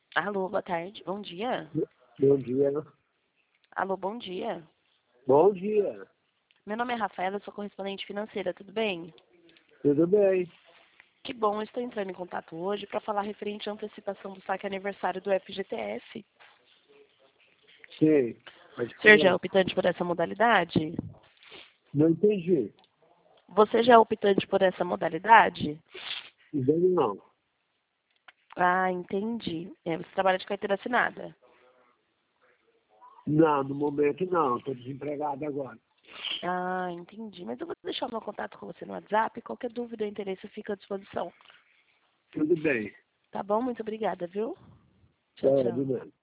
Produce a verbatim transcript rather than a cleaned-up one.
Alô, boa tarde. Bom dia. Bom dia. Alô, bom dia. Bom dia. Meu nome é Rafaela, eu sou correspondente financeira, tudo bem? Tudo bem? Que bom, eu estou entrando em contato hoje para falar referente à antecipação do saque aniversário do F G T S. Sim. Pode O senhor já é falar. optante por essa modalidade? Não entendi. Você já é optante por essa modalidade? Ainda não. Ah, entendi. É, você trabalha de carteira assinada. Não, no momento não. Estou desempregado agora. Ah, entendi. Mas eu vou deixar o meu contato com você no WhatsApp. Qualquer dúvida ou interesse fica à disposição. Tudo bem. Tá bom? Muito obrigada, viu? Tchau, É, tchau. de nada.